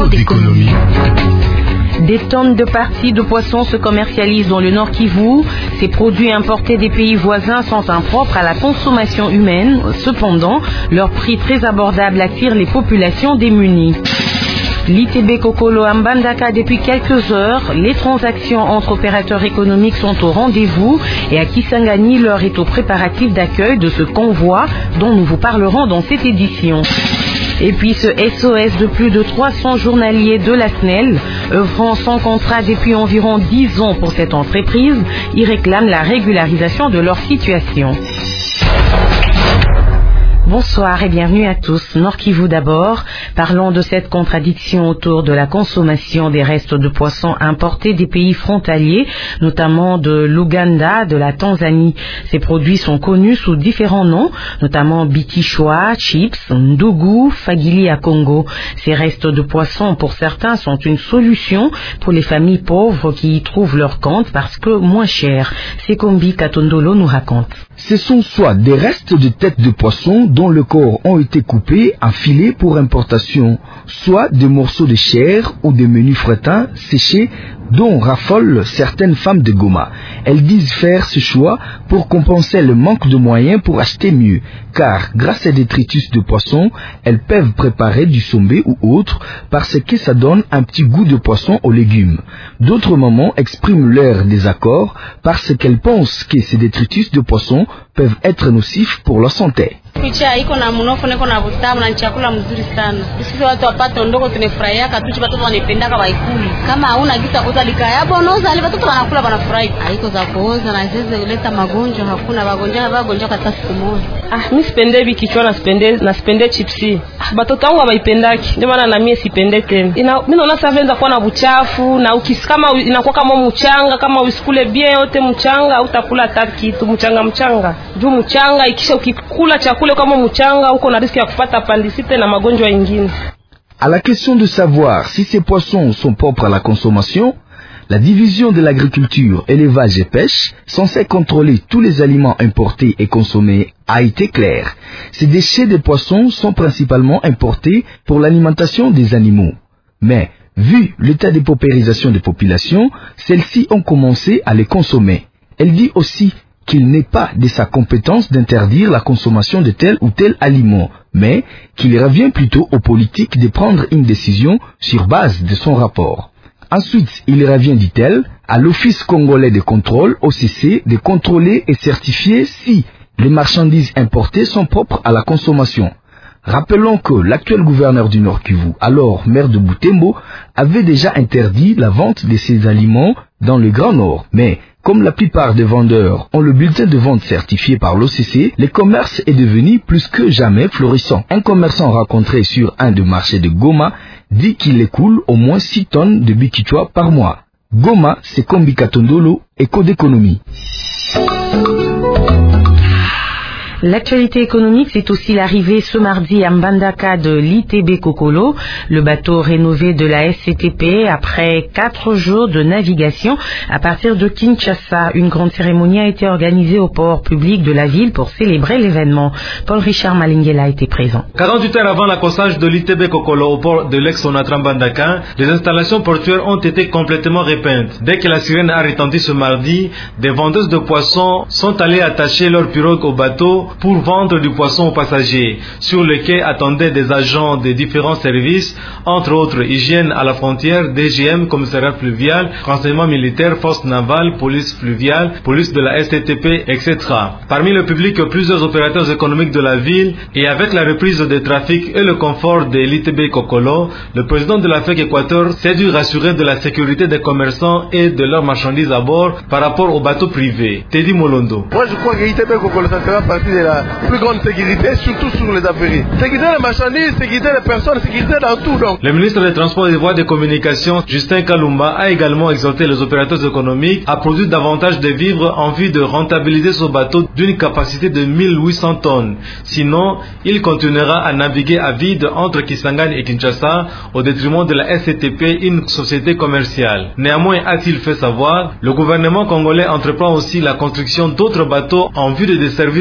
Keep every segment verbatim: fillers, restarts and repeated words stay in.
Écho d'économie. Des tonnes de parties de poissons se commercialisent dans le Nord Kivu. Ces produits importés des pays voisins sont impropres à la consommation humaine. Cependant, leur prix très abordable attire les populations démunies. L'I T B Kokolo à Mbandaka depuis quelques heures. Les transactions entre opérateurs économiques sont au rendez-vous et à Kisangani, l'heure est aux préparatifs d'accueil de ce convoi dont nous vous parlerons dans cette édition. Et puis ce S O S de plus de trois cents journaliers de la S N E L, œuvrant sans contrat depuis environ dix ans pour cette entreprise, ils réclament la régularisation de leur situation. Bonsoir et bienvenue à tous. Nord Kivu d'abord. Parlons de cette contradiction autour de la consommation des restes de poissons importés des pays frontaliers, notamment de l'Ouganda, de la Tanzanie. Ces produits sont connus sous différents noms, notamment Bikichwa, Chips, Ndugu, Fagili à Congo. Ces restes de poissons, pour certains, sont une solution pour les familles pauvres qui y trouvent leur compte parce que moins cher. Sekombi Katondolo nous raconte. Ce sont soit des restes de têtes de poisson dont le corps ont été coupés en filets pour importation, soit des morceaux de chair ou des menus frétins séchés dont raffolent certaines femmes de Goma. Elles disent faire ce choix pour compenser le manque de moyens pour acheter mieux, car grâce à des détritus de poisson, elles peuvent préparer du sombé ou autre parce que ça donne un petit goût de poisson aux légumes. D'autres mamans expriment leur désaccord parce qu'elles pensent que ces détritus de poisson peuvent être nocifs pour leur santé. Picha iko na mnofu niko na butamu na chakula mzuri sana. Sisi watu wapata ndoko tunafurahia katuchi watoto wanapendaka waikuli. Kama hauna gisa kuza likaya bonoza ali watoto wanakula wanafurahi. Haiko za kuoza na ziweze kuleta magonjwa, hakuna magonjwa magonjwa hata siku moja. Ah, mimi sipende bikichwa na sipende na sipende chipsi. Ah, batoto wangu hawaipendaki. Ndio maana na mimi sipende tena. Ina mimi naona sasa venza kuwa na buchafu na ukisikama inakuwa kama mchanga, kama usikule bien yote mchanga utakula hata kitu mchanga mchanga. Juu mchanga ikisha ukikula chakula comme mchanga uko na risque ya kupata appendicite na magonjwa mengine. À la question de savoir si ces poissons sont propres à la consommation, la division de l'agriculture, élevage et pêche, censée contrôler tous les aliments importés et consommés, a été claire. Ces déchets de poissons sont principalement importés pour l'alimentation des animaux. Mais, vu l'état de paupérisation des populations, celles-ci ont commencé à les consommer. Elle dit aussi qu'il n'est pas de sa compétence d'interdire la consommation de tel ou tel aliment, mais qu'il revient plutôt aux politiques de prendre une décision sur base de son rapport. Ensuite, il revient, dit-elle, à l'Office congolais de contrôle, O C C, de contrôler et certifier si les marchandises importées sont propres à la consommation. Rappelons que l'actuel gouverneur du Nord Kivu, alors maire de Butembo, avait déjà interdit la vente de ces aliments dans le Grand Nord, mais comme la plupart des vendeurs ont le bulletin de vente certifié par l'O C C, le commerce est devenu plus que jamais florissant. Un commerçant rencontré sur un des marchés de Goma dit qu'il écoule au moins six tonnes de bikichwa par mois. Goma, c'est Kombi Katondolo, Écho d'économie. L'actualité économique, c'est aussi l'arrivée ce mardi à Mbandaka de l'I T B Kokolo, le bateau rénové de la S C T P après quatre jours de navigation à partir de Kinshasa. Une grande cérémonie a été organisée au port public de la ville pour célébrer l'événement. Paul-Richard Malingela a été présent. quarante-huit heures avant l'accostage de l'I T B Kokolo au port de l'ex-Onatra Mbandaka, les installations portuaires ont été complètement repeintes. Dès que la sirène a retenti ce mardi, des vendeuses de poissons sont allées attacher leurs pirogues au bateau pour vendre du poisson aux passagers. Sur le quai attendaient des agents des différents services, entre autres hygiène à la frontière, D G M, commissariat fluvial, renseignement militaire, force navale, police fluviale, police de la S T T P, et cetera. Parmi le public, plusieurs opérateurs économiques de la ville, et avec la reprise des trafics et le confort de l'I T B Kokolo, le président de la F E C Équateur s'est dû rassurer de la sécurité des commerçants et de leurs marchandises à bord par rapport aux bateaux privés. Teddy Molondo. Moi je crois que l'I T B Kokolo ça fera partie de la plus grande sécurité, surtout sur les affaires. Sécurité des marchandises, sécurité des personnes, sécurité dans tout. Donc. Le ministre des Transports et des Voies de Communication, Justin Kalumba, a également exhorté les opérateurs économiques à produire davantage de vivres en vue de rentabiliser ce bateau d'une capacité de mille huit cents tonnes. Sinon, il continuera à naviguer à vide entre Kisangani et Kinshasa au détriment de la S C T P, une société commerciale. Néanmoins, a-t-il fait savoir, le gouvernement congolais entreprend aussi la construction d'autres bateaux en vue de desservir encore les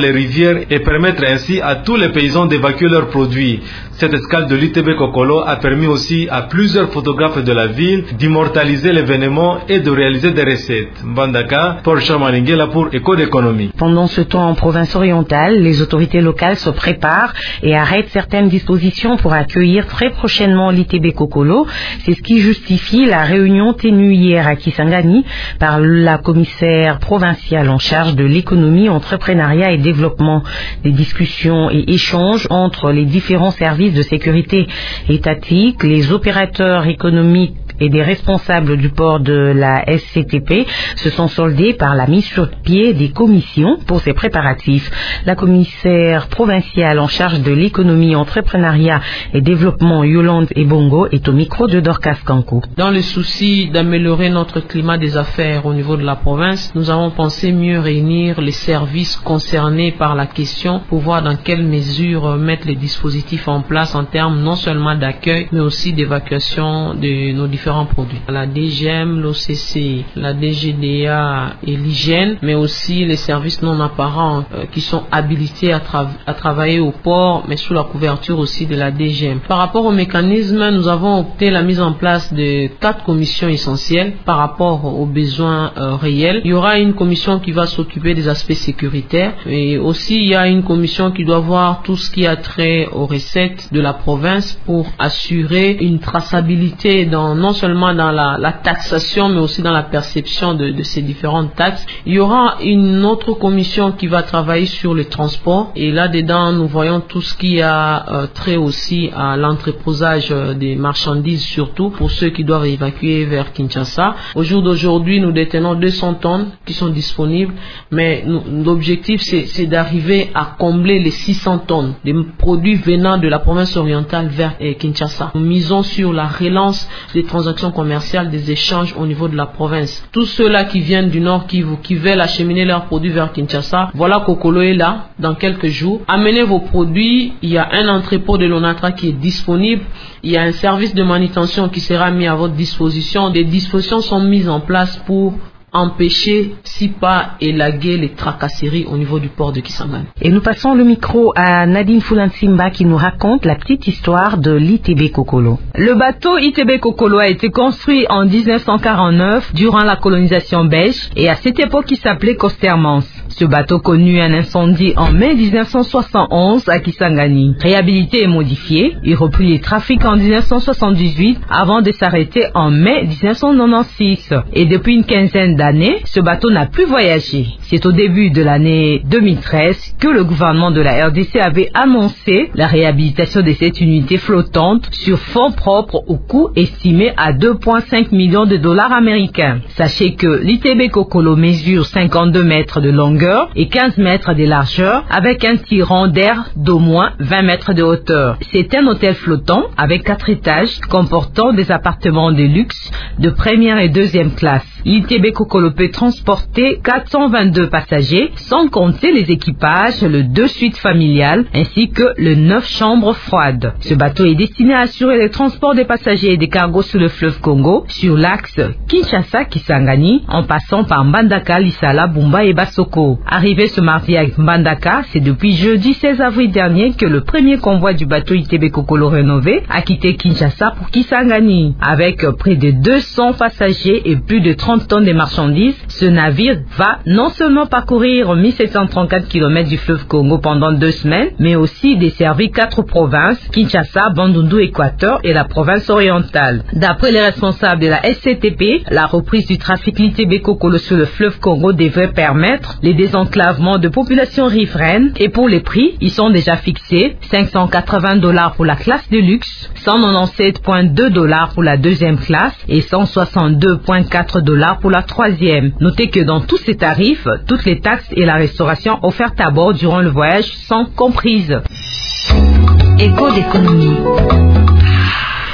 les rivières et permettre ainsi à tous les paysans d'évacuer leurs produits. Cette escale de l'I T B Kokolo a permis aussi à plusieurs photographes de la ville d'immortaliser l'événement et de réaliser des recettes. Mbandaka, Paul Chamalingela pour Éco d'économie. Pendant ce temps, en province orientale, les autorités locales se préparent et arrêtent certaines dispositions pour accueillir très prochainement l'I T B Kokolo. C'est ce qui justifie la réunion tenue hier à Kisangani par la commissaire provinciale en charge de l'économie, entrepreneuriat et développement. Des discussions et échanges entre les différents services de sécurité étatique, les opérateurs économiques et des responsables du port de la S C T P se sont soldés par la mise sur pied des commissions pour ces préparatifs. La commissaire provinciale en charge de l'économie, entrepreneuriat et développement, Yolande Ebongo, est au micro de Dorcas Kanko. Dans le souci d'améliorer notre climat des affaires au niveau de la province, nous avons pensé mieux réunir les services concernés par la question pour voir dans quelle mesure mettre les dispositifs en place en termes non seulement d'accueil, mais aussi d'évacuation de nos différents produits. La D G M, l'O C C, la D G D A et l'hygiène, mais aussi les services non apparents euh, qui sont habilités à, tra- à travailler au port, mais sous la couverture aussi de la D G M. Par rapport au mécanisme, nous avons opté la mise en place de quatre commissions essentielles par rapport aux besoins euh, réels. Il y aura une commission qui va s'occuper des aspects sécuritaires, et aussi il y a une commission qui doit voir tout ce qui a trait aux recettes de la province pour assurer une traçabilité dans non seulement dans la, la taxation, mais aussi dans la perception de, de ces différentes taxes. Il y aura une autre commission qui va travailler sur le transport, et là-dedans, nous voyons tout ce qui a euh, trait aussi à l'entreposage euh, des marchandises, surtout pour ceux qui doivent évacuer vers Kinshasa. Au jour d'aujourd'hui, nous détenons deux cents tonnes qui sont disponibles, mais nous, l'objectif, c'est, c'est d'arriver à combler les six cents tonnes des produits venant de la province orientale vers eh, Kinshasa. Nous misons sur la relance des transactions commerciales, des échanges au niveau de la province. Tous ceux-là qui viennent du Nord Kivu, qui veulent acheminer leurs produits vers Kinshasa, voilà Kokolo est là dans quelques jours. Amenez vos produits, il y a un entrepôt de l'ONATRA qui est disponible, il y a un service de manutention qui sera mis à votre disposition. Des dispositions sont mises en place pour empêcher, si pas élaguer les tracasseries au niveau du port de Kisangani. Et nous passons le micro à Nadine Fulansimba qui nous raconte la petite histoire de l'I T B Kokolo. Le bateau I T B Kokolo a été construit en dix-neuf cent quarante-neuf durant la colonisation belge et à cette époque il s'appelait Costermans. Ce bateau connut un incendie en mai dix-neuf cent soixante et onze à Kisangani. Réhabilité et modifié, il reprit les trafics en dix-neuf cent soixante-dix-huit avant de s'arrêter en mai dix-neuf cent quatre-vingt-seize. Et depuis une quinzaine d'années, ce bateau n'a plus voyagé. C'est au début de l'année deux mille treize que le gouvernement de la R D C avait annoncé la réhabilitation de cette unité flottante sur fonds propres au coût estimé à deux virgule cinq millions de dollars américains. Sachez que l'I T B Kokolo mesure cinquante-deux mètres de longueur et quinze mètres de largeur avec un tirant d'air d'au moins vingt mètres de hauteur. C'est un hôtel flottant avec quatre étages comportant des appartements de luxe de première et deuxième classe. L'I T B Kokolo peut transporter quatre cent vingt-deux passagers, sans compter les équipages, le deux suites familiales, ainsi que le neuf chambres froides. Ce bateau est destiné à assurer le transport des passagers et des cargos sur le fleuve Congo, sur l'axe Kinshasa-Kisangani, en passant par Mbandaka, Lisala, Bumba et Basoko. Arrivé ce mardi à Mbandaka, c'est depuis jeudi seize avril dernier que le premier convoi du bateau I T B Kokolo rénové a quitté Kinshasa pour Kisangani. Avec près de deux cents passagers et plus de trente tonnes de marchandises, ce navire va non seulement parcourir mille sept cent trente-quatre kilomètres du fleuve Congo pendant deux semaines, mais aussi desservir quatre provinces, Kinshasa, Bandundu, Équateur et la province orientale. D'après les responsables de la S C T P, la reprise du trafic l'I T B Kokolo sur le fleuve Congo devrait permettre les désenclavements de populations riveraines, et pour les prix, ils sont déjà fixés: cinq cent quatre-vingts dollars pour la classe de luxe, cent quatre-vingt-dix-sept virgule deux dollars pour la deuxième classe et cent soixante-deux virgule quatre dollars pour la troisième. Notez que dans tous ces tarifs, toutes les taxes et la restauration offertes à bord durant le voyage sont comprises. Éco d'économie.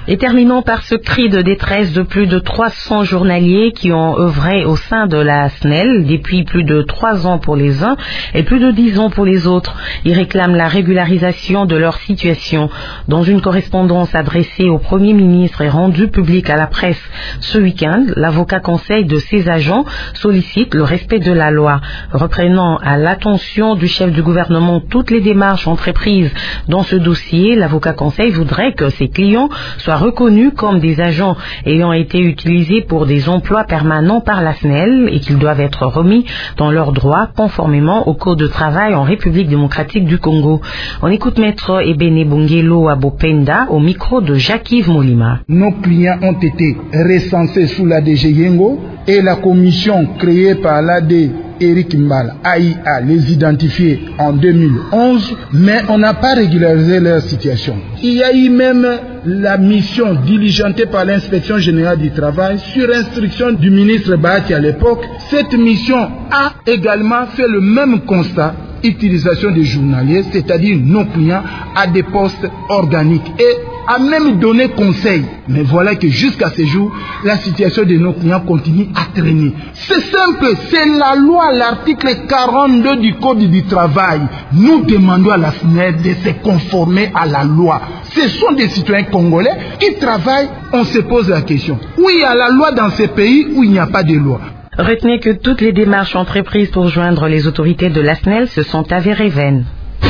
Et terminons par ce cri de détresse de plus de trois cents journaliers qui ont œuvré au sein de la S N E L depuis plus de trois ans pour les uns et plus de dix ans pour les autres. Ils réclament la régularisation de leur situation. Dans une correspondance adressée au Premier ministre et rendue publique à la presse ce week-end, l'avocat conseil de ces agents sollicite le respect de la loi. Reprenant à l'attention du chef du gouvernement toutes les démarches entreprises dans ce dossier, l'avocat conseil voudrait que ses clients soient reconnus comme des agents ayant été utilisés pour des emplois permanents par la S N E L et qu'ils doivent être remis dans leurs droits conformément au Code de travail en République démocratique du Congo. On écoute Maître Ebene Bongelo Abopenda au micro de Jacques-Yves Molima. Nos clients ont été recensés sous la D G Yengo et la commission créée par l'A D Eric Mbala a I A les identifier en deux mille onze, mais on n'a pas régularisé leur situation. Il y a eu même la mission diligentée par l'inspection générale du travail sur instruction du ministre Bahati à l'époque. Cette mission a également fait le même constat, utilisation des journaliers, c'est-à-dire nos clients à des postes organiques, et a même donné conseil. Mais voilà que jusqu'à ce jour, la situation de nos clients continue à traîner. C'est simple, c'est la loi, l'article quarante-deux du Code du travail. Nous demandons à la S N E L de se conformer à la loi. Ce sont des citoyens congolais qui travaillent. On se pose la question, où il y a la loi dans ces pays où il n'y a pas de loi? Retenez que toutes les démarches entreprises pour joindre les autorités de la S N E L se sont avérées vaines.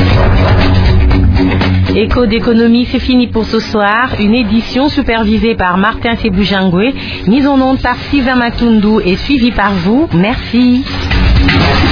Écho d'économie, c'est fini pour ce soir. Une édition supervisée par Martin Sebujangwe, mise en onde par Sylvain Matundu et suivie par vous. Merci.